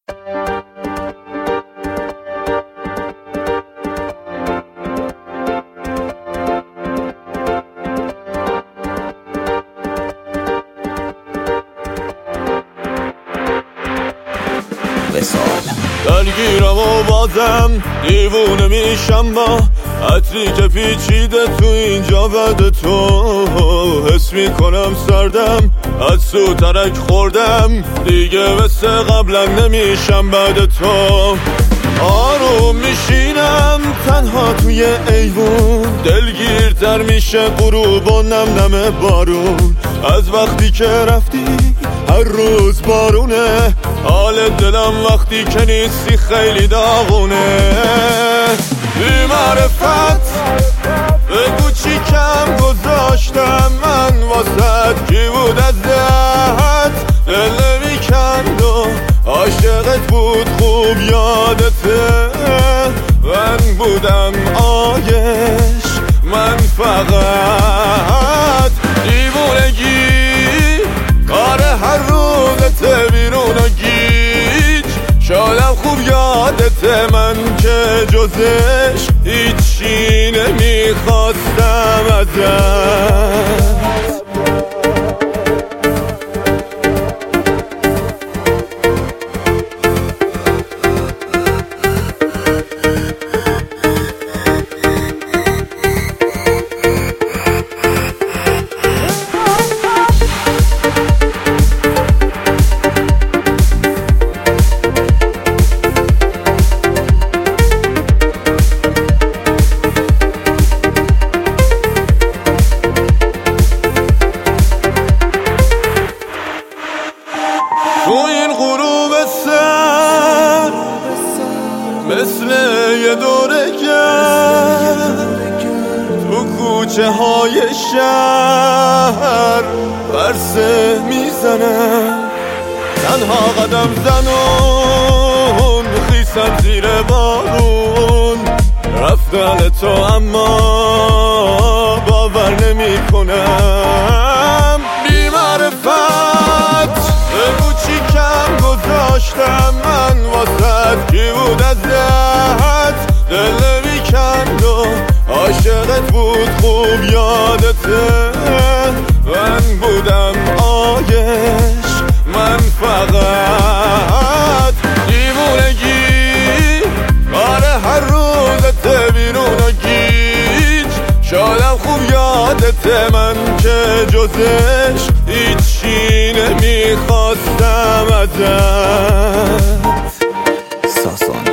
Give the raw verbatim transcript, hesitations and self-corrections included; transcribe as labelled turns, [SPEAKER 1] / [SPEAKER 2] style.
[SPEAKER 1] درگیرم و بازم دیوونه میشم با عطری که پیچیده تو اینجا بعد تو حس میکنم سردم از سو ترک خوردم دیگه مثل قبلا نمیشم بعد تو آروم میشینم تنها توی ایوون دلگیرتر میشه غروب و نم نم بارون از وقتی که رفتی هر روز بارونه حال دلم وقتی که نیستی خیلی داغونه بی معرفت بگو چی کم گذاشتم من واسد کی بود از دهت دل نمیکند و عاشقت بود خوب یادته من بودم آیش من فقط دیوونگی کار هر روزته بیرون و گیج شادم خوب یادته من که جزش هیچی نمیخواستم ازت تو این غروب سر مثل یه دوره گرد تو کوچه های شهر برسه میزنم تنها قدم زنون خیسم زیر بارون رفتن تو اما باور نمی کنم بی معرفت بگو چی کم گذاشتم من واسد کی بود از دهت دل نمیکند و عاشقت بود خوب یادته من بودم آیش من فقط دیوونگی کار هر روزته بیرون و گیج شادم خوب یادته من که جزش هیچی نمیخواستم ازت ساسان